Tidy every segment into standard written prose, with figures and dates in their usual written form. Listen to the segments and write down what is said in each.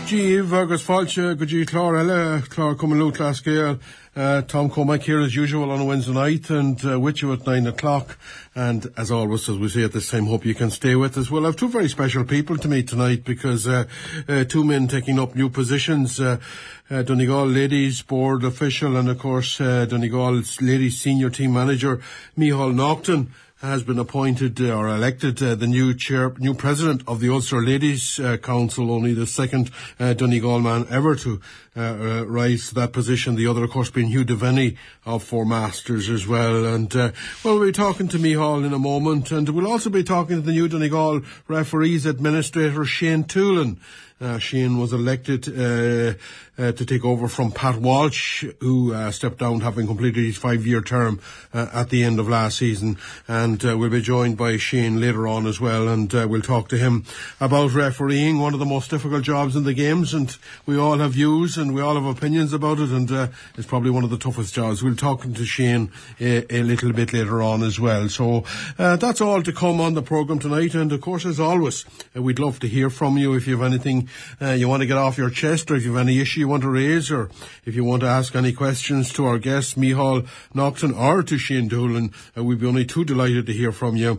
Gíomh agus fáilte go dtí clár eile, clár Cumann Lú Cláscéal. Tom Cormack here as usual on a Wednesday night and with you at 9 o'clock. And as always, as we say at this time, hope you can stay with us. Well, I have two very special people to meet tonight because two men taking up new positions. Donegal Ladies Board official and of course Donegal's Ladies Senior Team Manager Micheál Naughton has been appointed or elected the new president of the Ulster Ladies Council, only the second Donegal man ever to rise to that position. The other, of course, being Hugh Devaney of Four Masters as well. And we'll be talking to Micheál in a moment, and we'll also be talking to the new Donegal referees administrator Shane Toolan. Shane was elected to take over from Pat Walsh, who stepped down having completed his 5-year term at the end of last season. And we'll be joined by Shane later on as well, and we'll talk to him about refereeing, one of the most difficult jobs in the games, and we all have views and we all have opinions about it, and it's probably one of the toughest jobs. We'll talk to Shane a little bit later on as well. So that's all to come on the programme tonight, and of course, as always, we'd love to hear from you if you have anything you want to get off your chest, or if you have any issue you want to raise, or if you want to ask any questions to our guest Micheál Naughton or to Shane Toolan. We'd be only too delighted to hear from you.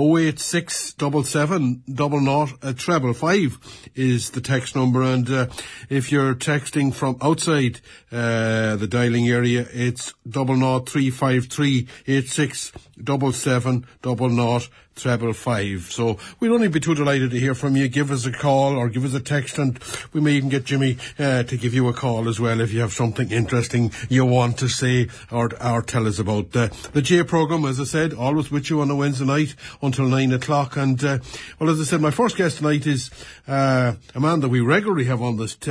086 77 00 555 is the text number, and if you're texting from outside the dialing area, it's 00353 86 77 00 555. So we'll only be too delighted to hear from you. Give us a call or give us a text, and we may even get Jimmy to give you a call as well if you have something interesting you want to say or tell us about. The J programme, as I said, always with you on a Wednesday night until 9 o'clock. And well, as I said, my first guest tonight is a man that we regularly have on this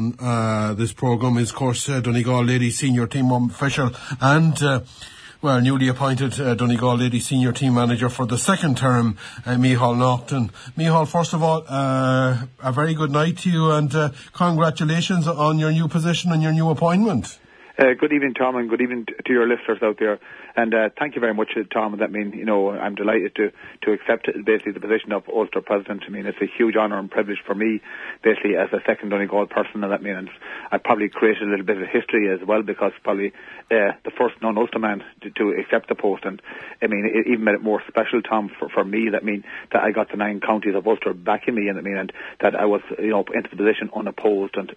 programme, is of course Donegal Ladies Senior Team official and newly appointed Donegal Ladies Senior Team Manager for the second term, Micheál Naughton. Micheál, first of all, a very good night to you, and congratulations on your new position and your new appointment. Good evening, Tom, and good evening to your listeners out there. And thank you very much, Tom. That mean, I'm delighted to accept basically the position of Ulster President. I mean, it's a huge honour and privilege for me, basically as a second Donegal person. And that means I probably created a little bit of history as well, because probably the first non-Ulster man to accept the post. And I mean, it even made it more special, Tom, for me. That mean that I got the 9 counties of Ulster backing me, and that I was into the position unopposed. And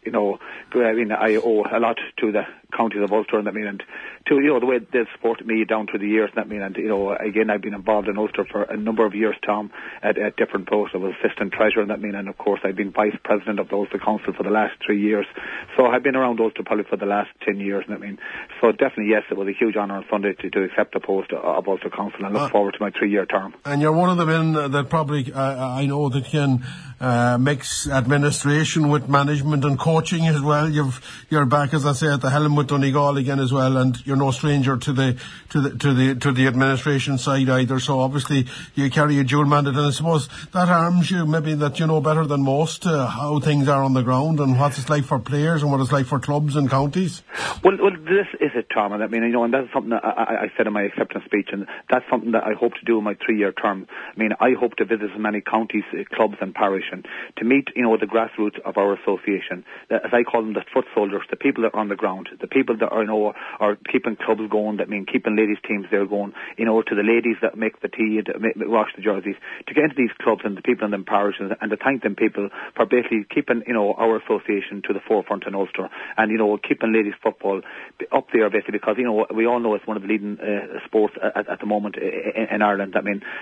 I owe a lot to the counties of Ulster, and to the way they've supported me down through the years. Again, I've been involved in Ulster for a number of years, Tom, at different posts. I was assistant treasurer, and of course I've been vice president of the Ulster Council for the last 3 years. So I've been around Ulster probably for the last 10 years. So definitely, yes, it was a huge honour on Sunday to accept the post of Ulster Council, and look forward to my 3-year term. And you're one of the men that probably I know that can mix administration with management and coaching as well. You're back, as I say, at the helm with Donegal again as well, and you're no stranger to the administration side either. So obviously you carry a dual mandate, and I suppose that arms you maybe that you know better than most how things are on the ground and what it's like for players and what it's like for clubs and counties. Well, this is it, Tom, and and that's something that I said in my acceptance speech, and that's something that I hope to do in my 3-year term. I hope to visit as many counties, clubs and parish, and to meet, the grassroots of our association, as I call them, the foot soldiers, the people that are on the ground, the people that are keeping clubs going, keeping ladies teams there going, to the ladies that make the tea, that wash the jerseys, to get into these clubs and the people in them parishes, and to thank them people for basically keeping, our association to the forefront in Ulster, and, keeping ladies football up there basically, because, we all know it's one of the leading sports at the moment in Ireland.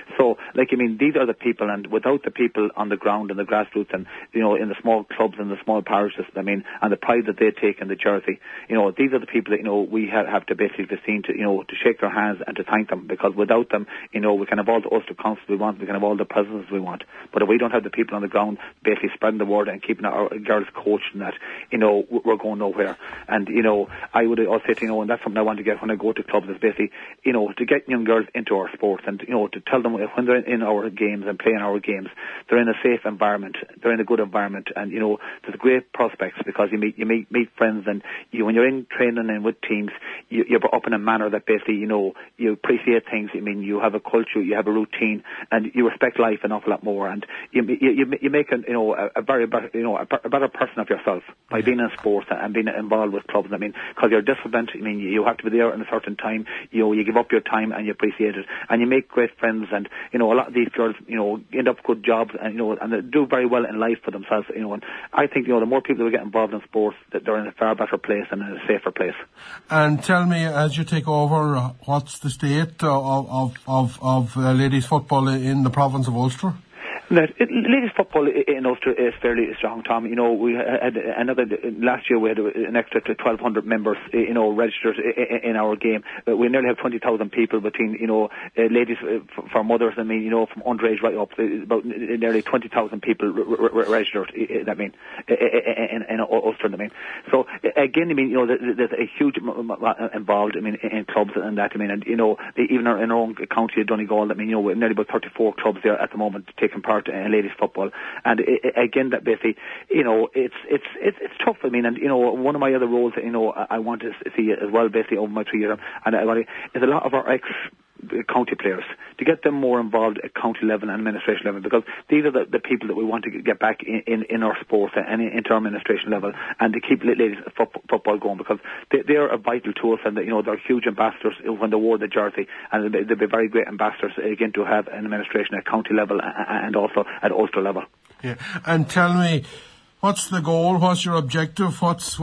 These are the people, and without the people on the ground and the grassroots and, in the small clubs and the small parishes, and the pride that they take in the jersey, these are the people that, we have to basically be seen to shake their hands and to thank them, because without them, we can have all the Ulster Council we want, we can have all the presidents we want, but if we don't have the people on the ground basically spreading the word and keeping our girls coached and that, we're going nowhere. And, I would also say, and that's something I want to get when I go to clubs, is basically, to get young girls into our sports, and, to tell them when they're in our games and playing our games, they're in a safe environment, they're in a good environment, and, there's great prospects, because you meet friends, and when you're in training and with teams, you're up in a manner that basically, you appreciate things. I mean, you have a culture, you have a routine, and you respect life an awful lot more. And you make a very a better person of yourself by being in sports and being involved with clubs. I mean, because you're disciplined. I mean, you have to be there in a certain time. You give up your time and you appreciate it, and you make great friends. And a lot of these girls, end up good jobs, and and they do very well in life for themselves. And I think the more people that get involved in sports, that they're in a far better place and in a safer place. And tell me, as you take over, what's the state of ladies football in the province of Ulster? Ladies football in Ulster is fairly strong, Tom. We had last year we had an extra 1,200 members, registered in our game. We nearly have 20,000 people between, ladies for mothers. I mean, from underage right up, about nearly 20,000 people registered. I mean, in Ulster. I mean, so again, I mean, there's a huge involved. I mean, in clubs and that. I mean, and even in our own county of Donegal. I mean, we're nearly about 34 clubs there at the moment taking part in ladies football, and again, that basically, it's tough. I mean, and one of my other roles, I want to see as well, basically over my 3 years, and is a lot of our ex-county players to get them more involved at county level and administration level, because these are the people that we want to get back in our sports and into our administration level, and to keep ladies football going, because they are vital to us, and they're huge ambassadors when they wore the jersey, and they'll be very great ambassadors again to have an administration at county level and also at Ulster level. Yeah, and tell me, what's the goal? What's your objective? What's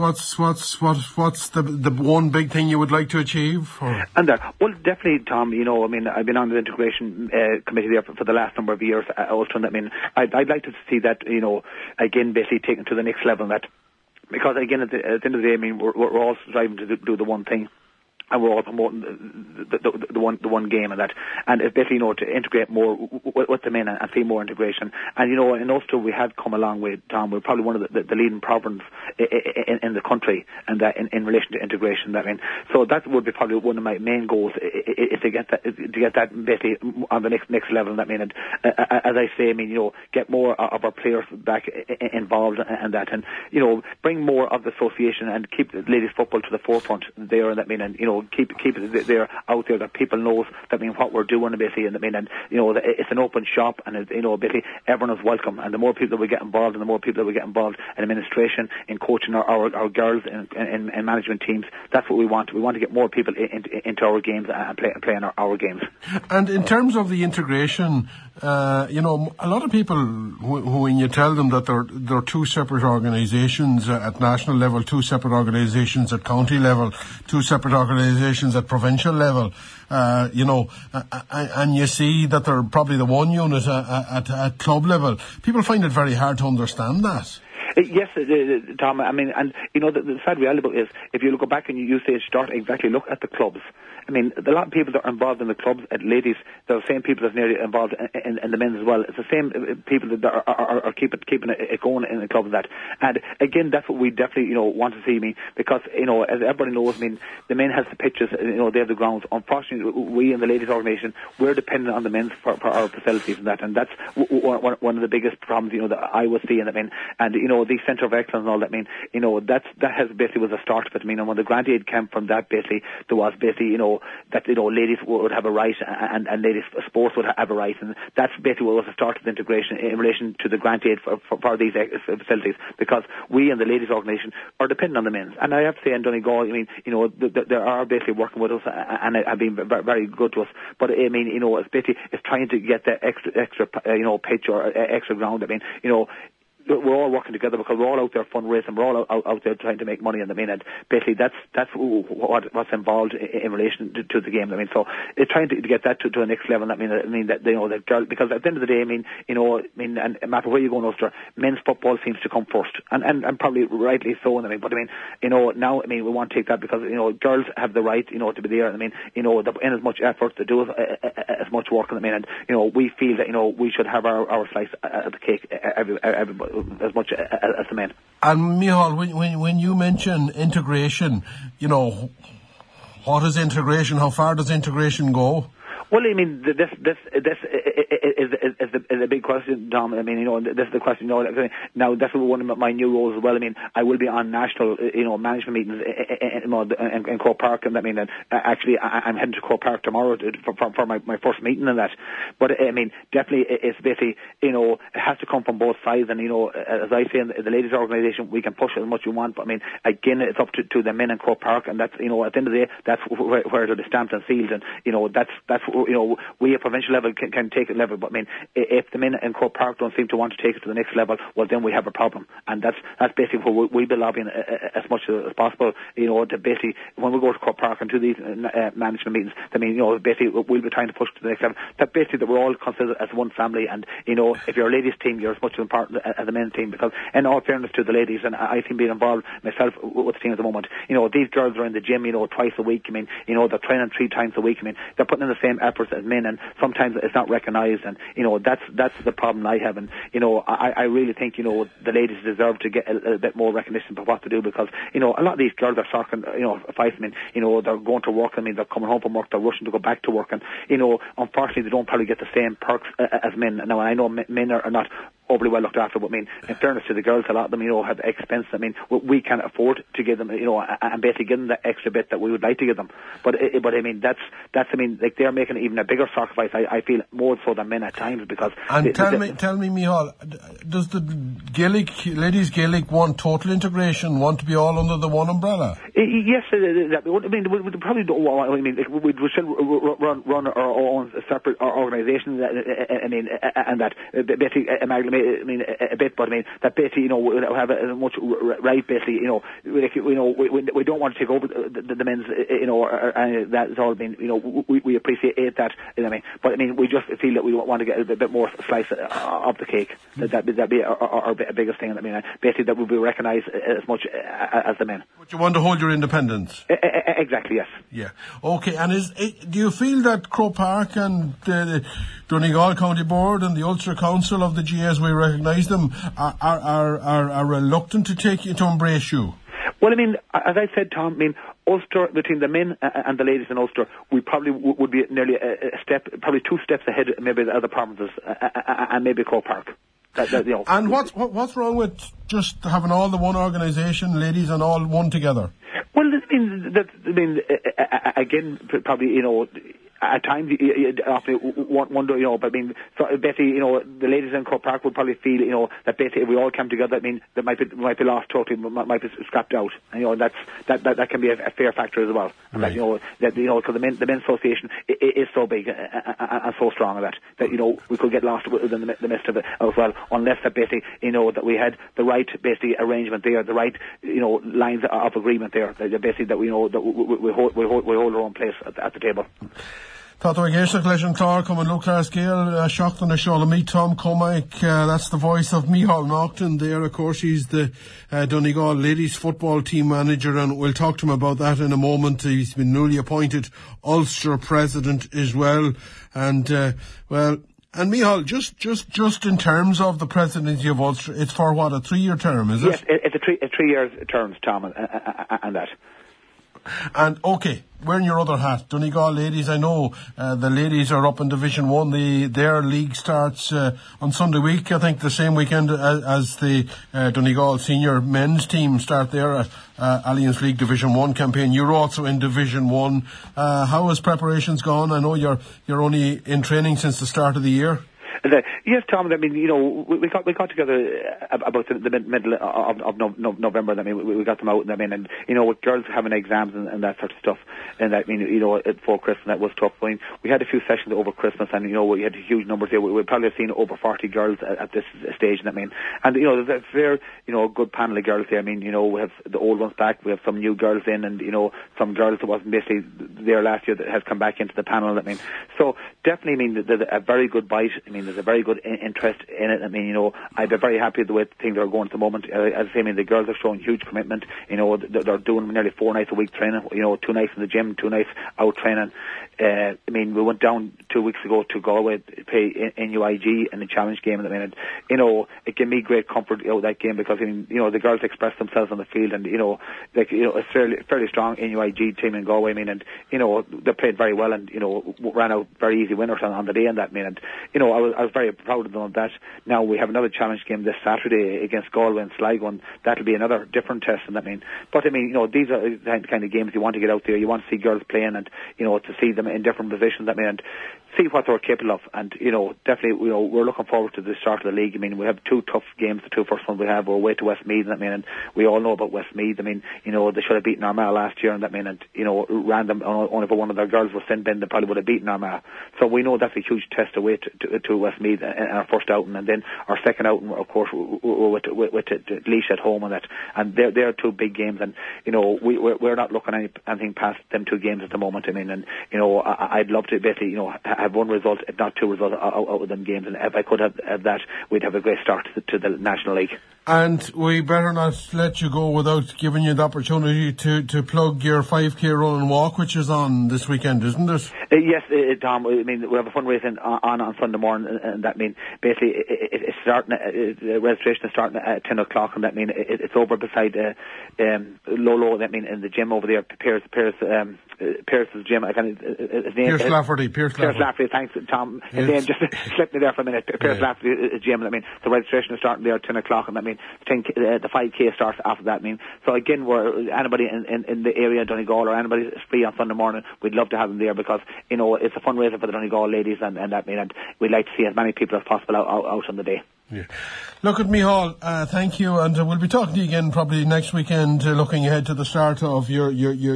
the one big thing you would like to achieve? And well, definitely, Tom. I mean, I've been on the integration committee there for the last number of years at Ulster. I mean, I'd like to see that, again, basically taken to the next level. That because again, at the end of the day, I mean, we're all striving to do the one thing. And we're all promoting the one game and that, and it's basically to integrate more with the men and see more integration. And in Ulster we have come a long way, Tom. We're probably one of the leading province in the country, and that in relation to integration. That so that would be probably one of my main goals, is to get that basically on the next level. And and as I say, I mean, get more of our players back involved and that, and bring more of the association and keep ladies football to the forefront there. And and keep it there out there, that people knows that what we're doing basically, and it's an open shop, and basically everyone is welcome. And the more people that we get involved, and the more people that we get involved in administration, in coaching our girls in management teams, that's what we want. We want to get more people into our games and playing our games. And in terms of the integration, a lot of people when you tell them that they're two separate organisations at national level, two separate organisations at county level, two separate organisations at provincial level, and you see that they're probably the one unit at club level, people find it very hard to understand that. Yes, Tom. I mean, and the sad reality about it is, if you go back and you say start exactly look at the clubs. I mean, a lot of people that are involved in the clubs at ladies, they're the same people that's nearly involved in the men's as well. It's the same people that are keeping it going in the clubs and that. And again, that's what we definitely want to see. I mean, because as everybody knows, I mean, the men has the pitches, they have the grounds. Unfortunately, we in the ladies' organisation, we're dependent on the men's for our facilities and that. And that's one of the biggest problems that I was seeing. I mean, and the centre of excellence and all that. I mean, that has basically was the start of it. I mean, and when the grant aid came from that, basically there was basically that ladies would have a right, and ladies sports would have a right, and that's basically what was the start of the integration in relation to the grant aid for these facilities, because we in the ladies' organisation are dependent on the men's. And I have to say, in Donegal, I mean, they are basically working with us and have been very good to us. But I mean, it's basically trying to get that extra pitch or extra ground. I mean, we're all working together, because we're all out there fundraising, we're all out there trying to make money in the main end. Basically, that's what's involved in relation to the game. I mean, so it's trying to get that to the next level. I mean that that girl, because at the end of the day, I mean, and no matter where you go in Ulster, men's football seems to come first, and probably rightly so. And but I mean, now, I mean, we want to take that, because girls have the right, to be there. I mean, they're in as much effort to do as much work. I mean, and we feel that we should have our slice of the cake everybody, as much as the men. And Micheál, when you mention integration, what is integration? How far does integration go? Well, I mean, this is a big question, Tom. I mean, this is the question. Now that's one of my new roles as well. I mean, I will be on national, management meetings in Croke Park, and I mean, actually, I'm heading to Croke Park tomorrow for my first meeting and that. But I mean, definitely, it's basically, it has to come from both sides. And as I say in the ladies' organisation, we can push as much as we want. But I mean, again, it's up to the men in Croke Park, and that's at the end of the day, that's where they're stamped and sealed. And that's we at provincial level can take it level. But I mean, if the men in Croke Park don't seem to want to take it to the next level, well, then we have a problem. And that's basically what we'll be lobbying as much as possible. To basically, when we go to Croke Park and to these management meetings, I mean, basically we'll be trying to push to the next level. That basically that we're all considered as one family. And if you're a ladies' team, you're as much important as a men's team. Because in all fairness to the ladies, and I think being involved myself with the team at the moment, these girls are in the gym, twice a week. I mean, they're training 3 times a week. I mean, they're putting in the same efforts as men, and sometimes it's not recognised. And that's the problem I have. And I really think the ladies deserve to get a bit more recognition for what to do, because a lot of these girls are talking fighting. They're going to work. I mean, they're coming home from work. They're rushing to go back to work, and unfortunately, they don't probably get the same perks as men. Now, I know men are not overly well looked after, but I mean, in fairness to the girls, a lot of them, have expense. I mean, we can't afford to give them, and basically give them the extra bit that we would like to give them. But I mean, that's I mean, like, they're making even a bigger sacrifice. I feel more so than men at times, because. And tell me, Micheál, does the ladies Gaelic want total integration? Want to be all under the one umbrella? Yes, I mean, we probably don't. I mean, we still run our own separate organisations. I mean, and that basically amalgamate. I mean, a bit, but I mean that basically, we have as much right. Basically, we don't want to take over the men's. That's all been. We appreciate that. I mean, but I mean, we just feel that we want to get a bit more slice of the cake. That'd be our biggest thing. I mean, basically that would be recognised as much as the men. But you want to hold your independence. Exactly. Yes. Yeah. Okay. And do you feel that Croke Park and the Donegal County Board and the Ulster Council of the GAs, we recognise them, are reluctant to embrace you? Well, I mean, as I said, Tom, I mean, Ulster, between the men and the ladies in Ulster, we probably would be nearly a step, probably 2 steps ahead, maybe the other provinces, and maybe Croke Park. And what's wrong with just having all the one organisation, ladies, and all one together? Well, I mean, again, probably, at times you often wonder, but I mean, so basically, the ladies in Croke Park would probably feel, that basically if we all came together, I mean, that might be lost totally, might be scrapped out, and that can be a fair factor as well. And right. That because the men's association is so big and so strong that we could get lost within the midst of it as well, unless that basically that we had the right basically arrangement there, the right lines of agreement there, that basically that we hold our own place at the table. Táto Géisteach leis an clár cum an Luachtar Scéal seachtain na seola meet Tom Cormack. That's the voice of Micheál Naughton there. Of course, he's the Donegal ladies football team manager, and we'll talk to him about that in a moment. He's been newly appointed Ulster president as well. And Micheál, just in terms of the presidency of Ulster, it's for what, a 3-year term, is it? Yes, it's a 3-year term, Tom, and that. And okay, wearing your other hat, Donegal ladies, I know the ladies are up in Division 1. Their league starts on Sunday week, I think the same weekend as the Donegal senior men's team start their Alliance League Division 1 campaign. You're also in Division 1. How has preparations gone? I know you're only in training since the start of the year. Yes, Tom. I mean, we got together about the middle of November. I mean, we got them out. I mean, and with girls having exams and that sort of stuff, and that, I mean, before Christmas, that was tough. I mean, we had a few sessions over Christmas, and we had huge numbers there. We probably have seen over 40 girls at this stage. I mean, and there's a fair, good panel of girls there. I mean, we have the old ones back. We have some new girls in, and some girls that wasn't basically there last year that has come back into the panel. I mean, so definitely, I mean, there's a very good bite. I mean, there's a very good interest in it. I mean, I'd be very happy with the way things are going at the moment. As I say, I mean, the girls are showing huge commitment. They're doing nearly 4 nights a week training. 2 nights in the gym, 2 nights out training. I mean, we went down 2 weeks ago to Galway to play NUIG in the challenge game. I mean, it gave me great comfort out of that game because, I mean, the girls expressed themselves on the field, and a fairly strong NUIG team in Galway. I mean, and they played very well, and ran out very easy winners on the day. And that, I mean, and I was very proud of them on that. Now we have another challenge game this Saturday against Galway and Sligo, and that'll be another different test. And that, I mean, but I mean, these are the kind of games you want to get out there. You want to see girls playing, and to see them in different positions. I mean, and see what they're capable of. And definitely, we're looking forward to the start of the league. I mean, we have 2 tough games. The 2 first ones we have, we're away to Westmeath. And I mean, and we all know about Westmeath. I mean, they should have beaten Armagh last year. And that, I mean, and random only for one of their girls was sent in, they probably would have beaten Armagh. So we know that's a huge test away to Westmeath in our first outing, and then our second outing, of course, with Laois at home and that. And they're 2 big games, and we're not looking anything past them 2 games at the moment. I mean, and I'd love to basically have 1 result, if not 2 results, out of them games. And if I could have that, we'd have a great start to the National League. And we better not let you go without giving you the opportunity to plug your 5K run and walk, which is on this weekend, isn't it? Yes, Tom. I mean, we have a fundraising on Sunday morning, and that means basically it's starting. Registration is starting at 10 o'clock, and that means it's over beside Lolo. That means in the gym over there, Pierce's gym. I can't. His name Pierce Lafferty. Pierce Lafferty. Thanks, Tom. His name just slipped me there for a minute. Pierce Lafferty's gym. I mean, the registration is starting there at 10 o'clock, and that means the 5K starts after that. I mean, so again, anybody in the area, Donegal, or anybody is free on Sunday morning, we'd love to have them there because it's a fundraiser for the Donegal ladies, and that mean, and we'd like to see as many people as possible out on the day. Yeah. Look at Micheál, thank you, and we'll be talking to you again probably next weekend, looking ahead to the start of your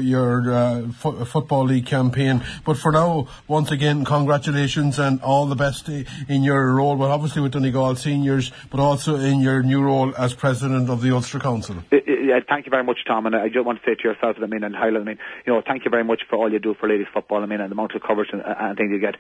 Football League campaign. But for now, once again, congratulations and all the best in your role, well, obviously with Donegal Seniors, but also in your new role as President of the Ulster Council. Thank you very much, Tom, and I just want to say to yourself, I mean, and Highland, I mean, thank you very much for all you do for ladies football. I mean, and the amount of coverage and things you get.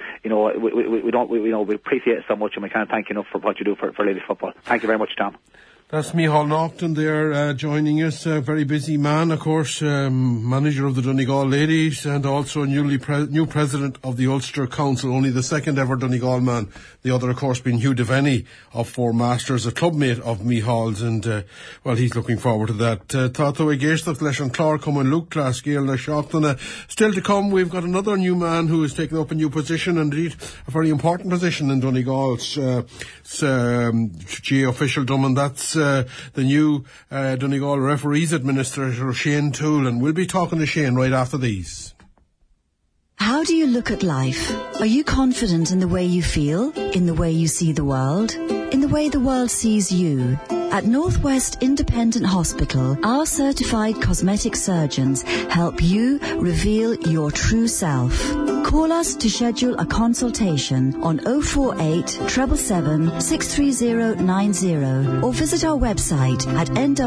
We appreciate it so much, and we can't thank you enough for what you do for ladies football. Thank you very much, Tom. That's Micheál Naughton there joining us. A very busy man, of course, manager of the Donegal Ladies and also new president of the Ulster Council, only the second ever Donegal man. The other, of course, being Hugh Devaney of Four Masters, a clubmate of Micheál's, and, well, he's looking forward to that. Tato Egeshtat leis an Clár Cumann Luachlas Gael na Seachtaine. Still to come, we've got another new man who has taken up a new position, and indeed a very important position in Donegal's GA officialdom, and that's the new Donegal Referees Administrator, Shane Toole, and we'll be talking to Shane right after these. How do you look at life? Are you confident in the way you feel, in the way you see the world, in the way the world sees you? At Northwest Independent Hospital, our certified cosmetic surgeons help you reveal your true self. Call us to schedule a consultation on 048 777 63090 or visit our website at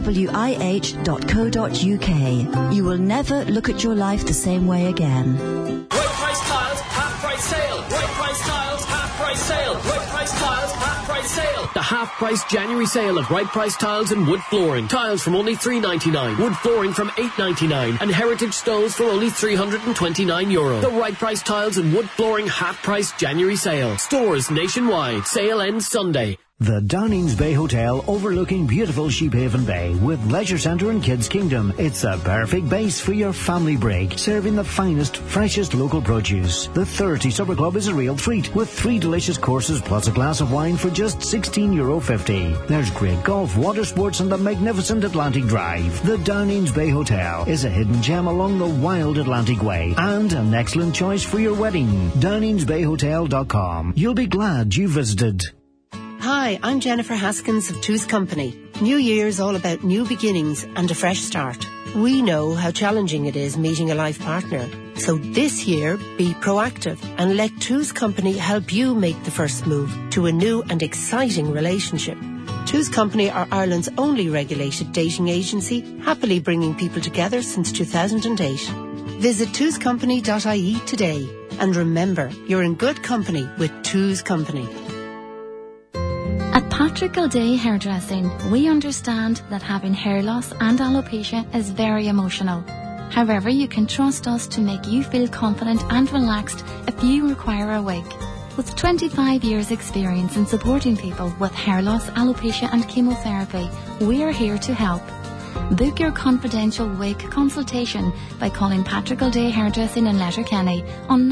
nwih.co.uk. You will never look at your life the same way again. Right price tiles, half price sale. Right price tiles, half price sale. Right price tiles, half price sale. The half price January sale of Right Price Tiles and Wood Flooring. Tiles from only $3.99, wood flooring from $8.99, and heritage stoves for only €329. The Right Price Tiles and Wood Flooring half price January sale. Stores nationwide. Sale ends Sunday. The Downings Bay Hotel overlooking beautiful Sheephaven Bay with leisure centre and kids kingdom. It's a perfect base for your family break, serving the finest, freshest local produce. The 30 Supper Club is a real treat with 3 delicious courses plus a glass of wine for just €16.50. There's great golf, water sports and the magnificent Atlantic Drive. The Downings Bay Hotel is a hidden gem along the wild Atlantic Way and an excellent choice for your wedding. DowningsBayHotel.com. You'll be glad you visited. Hi, I'm Jennifer Haskins of Two's Company. New Year's all about new beginnings and a fresh start. We know how challenging it is meeting a life partner. So this year, be proactive and let Two's Company help you make the first move to a new and exciting relationship. Two's Company are Ireland's only regulated dating agency, happily bringing people together since 2008. Visit twoscompany.ie today. And remember, you're in good company with Two's Company. At Patrick Gilday Hairdressing, we understand that having hair loss and alopecia is very emotional. However, you can trust us to make you feel confident and relaxed if you require a wig. With 25 years experience in supporting people with hair loss, alopecia and chemotherapy, we are here to help. Book your confidential wig consultation by calling Patrick Gilday Hairdressing in Letterkenny on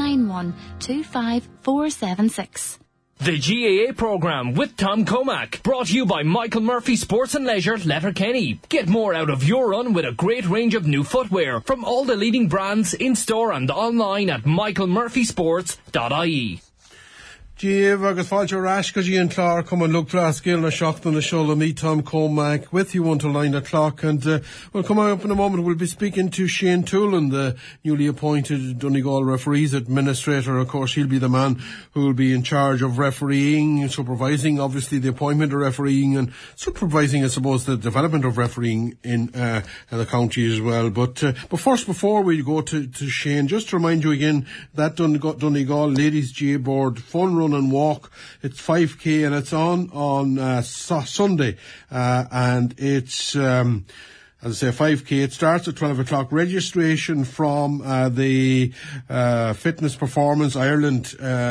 9125476. The GAA programme with Tom Comack, brought to you by Michael Murphy Sports and Leisure, Letterkenny. Get more out of your run with a great range of new footwear from all the leading brands in store and online at michaelmurphysports.ie. Díomh agus fáilte rás go dtí an clár cuman Luke Glasgow na seachtain na show me Tom Comack with you until 9 o'clock, and we'll come up in a moment. We'll be speaking to Shane Toolan, the newly appointed Donegal referees administrator. Of course, he'll be the man who will be in charge of refereeing, supervising obviously the appointment of refereeing, and supervising, I suppose, the development of refereeing in the county as well. But first, before we go to Shane, just to remind you again that Donegal Ladies GAA Board Fun Run and Walk, it's 5k and it's on Sunday, and it's as I say, 5k. It starts at 12 o'clock. Registration from the Fitness Performance Ireland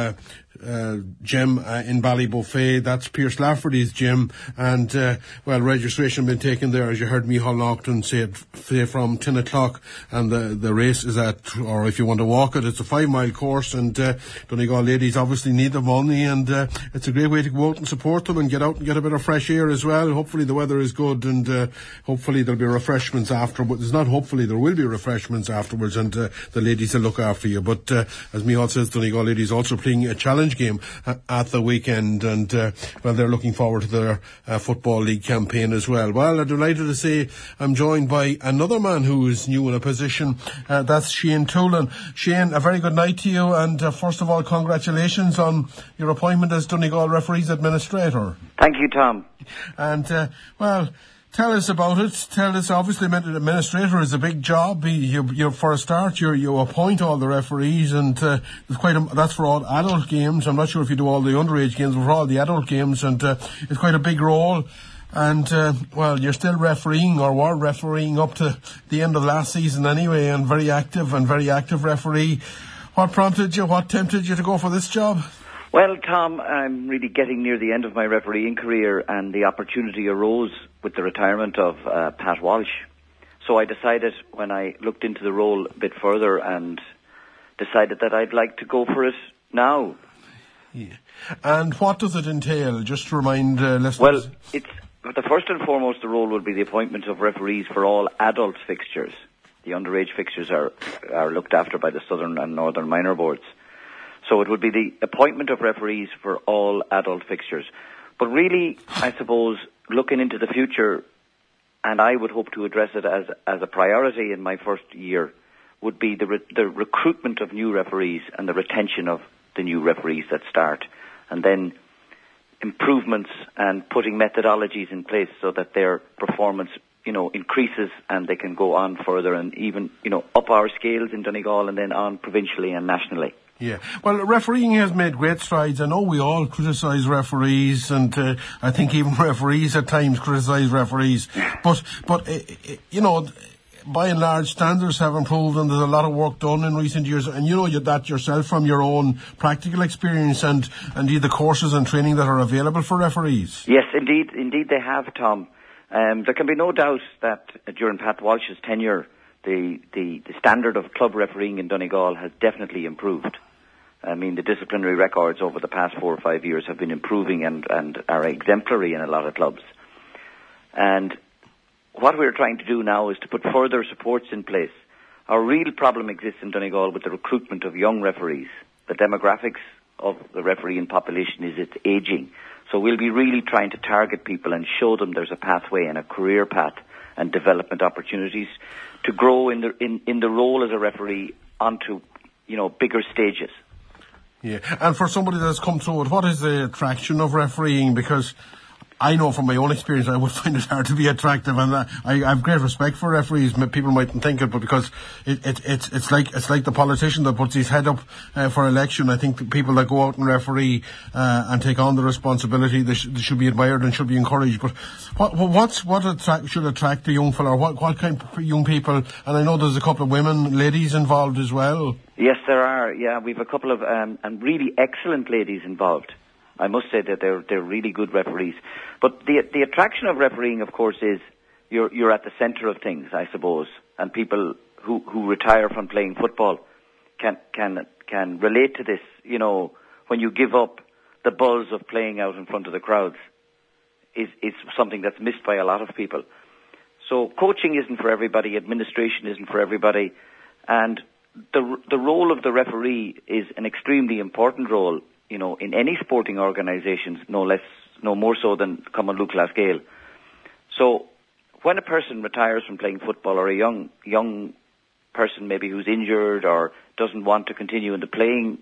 gym in Ballybuffet. That's Pierce Lafferty's gym, and registration been taken there, as you heard Micheál Naughton say from 10 o'clock, and the race is at, or if you want to walk it, it's a 5-mile course, and Donegal ladies obviously need the money, and it's a great way to go out and support them and get out and get a bit of fresh air as well. Hopefully the weather is good, and hopefully there'll be refreshments afterwards. It's not hopefully, there will be refreshments afterwards, and the ladies will look after you. But as Micheál says, Donegal ladies also playing a challenge game at the weekend, and they're looking forward to their Football League campaign as well. Well, I'm delighted to say I'm joined by another man who is new in a position. That's Shane Toolan. Shane, a very good night to you, and first of all, congratulations on your appointment as Donegal Referees Administrator. Thank you, Tom. And tell us about it. Tell us, obviously, administrator is a big job. You for a start, you appoint all the referees, and that's for all adult games. I'm not sure if you do all the underage games, but for all the adult games, and it's quite a big role. And you're still refereeing, or were refereeing up to the end of last season anyway, and very active referee. What prompted you? What tempted you to go for this job? Well, Tom, I'm really getting near the end of my refereeing career, and the opportunity arose with the retirement of Pat Walsh. So I decided, when I looked into the role a bit further, and decided that I'd like to go for it now. Yeah. And what does it entail, just to remind listeners? Well, the first and foremost, the role will be the appointment of referees for all adult fixtures. The underage fixtures are looked after by the Southern and Northern Minor Boards. So it would be the appointment of referees for all adult fixtures. But really, I suppose, looking into the future, and I would hope to address it as a priority in my first year, would be the recruitment of new referees and the retention of the new referees that start. And then improvements and putting methodologies in place so that their performance, increases, and they can go on further and even, up our scales in Donegal and then on provincially and nationally. Yeah. Well, refereeing has made great strides. I know we all criticise referees, and I think even referees at times criticise referees. But by and large, standards have improved, and there's a lot of work done in recent years. And you know that yourself from your own practical experience, and indeed the courses and training that are available for referees. Yes, indeed they have, Tom. There can be no doubt that during Pat Walsh's tenure, the standard of club refereeing in Donegal has definitely improved. I mean, the disciplinary records over the past 4 or 5 years have been improving and are exemplary in a lot of clubs. And what we're trying to do now is to put further supports in place. Our real problem exists in Donegal with the recruitment of young referees. The demographics of the refereeing population is it's aging. So we'll be really trying to target people and show them there's a pathway and a career path and development opportunities to grow in the role as a referee onto, bigger stages. Yeah, and for somebody that's come through it, what is the attraction of refereeing? Because I know from my own experience I would find it hard to be attractive, and I have great respect for referees. People mightn't think it, but because it's like the politician that puts his head up for election. I think the people that go out and referee and take on the responsibility, they should be admired and should be encouraged. But what should attract the young fella? What kind of young people? And I know there's a couple of ladies involved as well. Yes, there are. Yeah, we've a couple of and really excellent ladies involved. I must say that they're really good referees. But the attraction of refereeing, of course, is you're at the centre of things, I suppose. And people who retire from playing football can relate to this. You know, when you give up the buzz of playing out in front of the crowds, is something that's missed by a lot of people. So coaching isn't for everybody, administration isn't for everybody, and the role of the referee is an extremely important role, you know, in any sporting organisations, no more so than Common Lucas Gael. So when a person retires from playing football, or a young person maybe who's injured or doesn't want to continue in the playing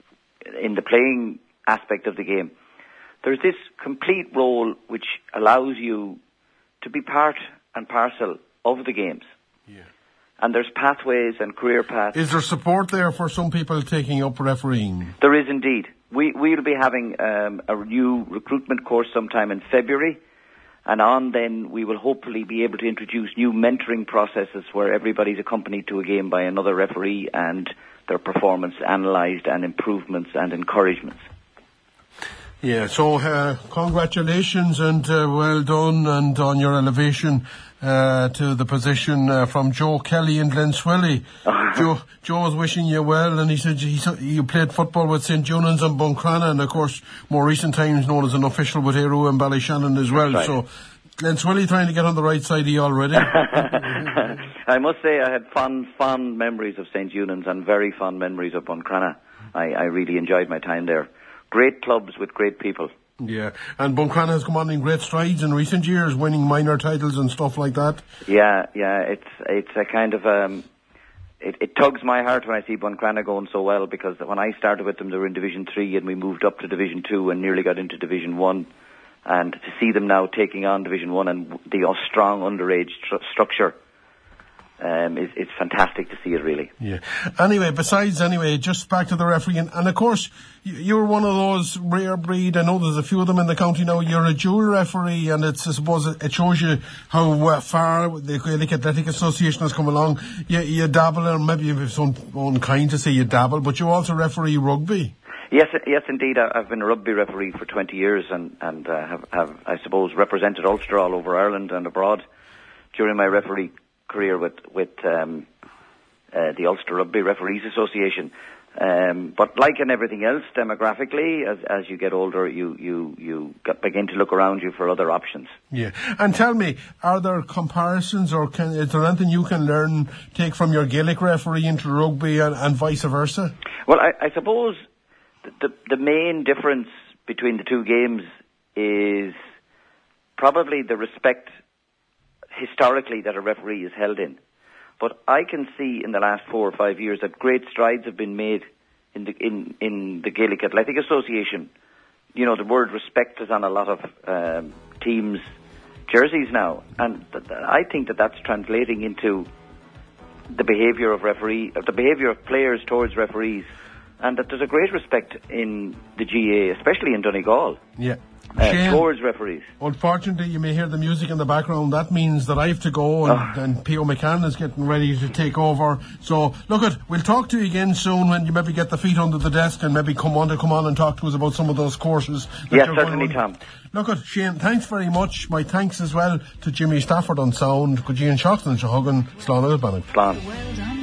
aspect of the game, there's this complete role which allows you to be part and parcel of the games. Yeah. And there's pathways and career paths. Is there support there for some people taking up refereeing? There is indeed. We'll be having a new recruitment course sometime in February, and then we will hopefully be able to introduce new mentoring processes where everybody's accompanied to a game by another referee and their performance analysed and improvements and encouragements. Yeah, so congratulations and well done, and on your elevation to the position from Joe Kelly in Glenswilly. Joe is wishing you well, and he said you played football with St. Junans and Buncrana, and of course more recent times known as an official with Aero and Ballyshannon as well. Right. So Glenswilly trying to get on the right side of you already. I must say I had fond memories of St. Junans and very fond memories of Buncrana. I really enjoyed my time there. Great clubs with great people. Yeah, and Buncrana has come on in great strides in recent years, winning minor titles and stuff like that. Yeah, it's a kind of it tugs my heart when I see Buncrana going so well, because when I started with them, they were in Division 3 and we moved up to Division 2 and nearly got into Division 1. And to see them now taking on Division 1 and the strong underage structure, it's fantastic to see it, really. Yeah. Anyway, just back to the refereeing, and of course, you're one of those rare breed. I know there's a few of them in the county now. You're a dual referee, and I suppose it shows you how far the Gaelic Athletic Association has come along. You dabble, or maybe it's unkind to say you dabble, but you also referee rugby. Yes, indeed. I've been a rugby referee for 20 years, and have I suppose represented Ulster all over Ireland and abroad during my referee career with the Ulster Rugby Referees Association. But like in everything else, demographically, as you get older, you begin to look around you for other options. Yeah. And tell me, are there comparisons, or is there anything you can take from your Gaelic referee into rugby and vice versa? Well, I suppose the main difference between the two games is probably the respect historically that a referee is held in. But I can see in the last 4 or 5 years that great strides have been made in the Gaelic Athletic Association. You know, the word respect is on a lot of teams' jerseys now, and I think that's translating into the behaviour of players towards referees, and that there's a great respect in the GAA, especially in Donegal. Yeah. Towards referees. Unfortunately, you may hear the music in the background. That means that I have to go, and P.O. McCann is getting ready to take over. So, we'll talk to you again soon when you maybe get the feet under the desk and maybe come on and talk to us about some of those courses. Yes, certainly, Tom. Shane, thanks very much. My thanks as well to Jimmy Stafford on sound. Good Ian Shockton, Shahogan, Slán Bannock. Slán.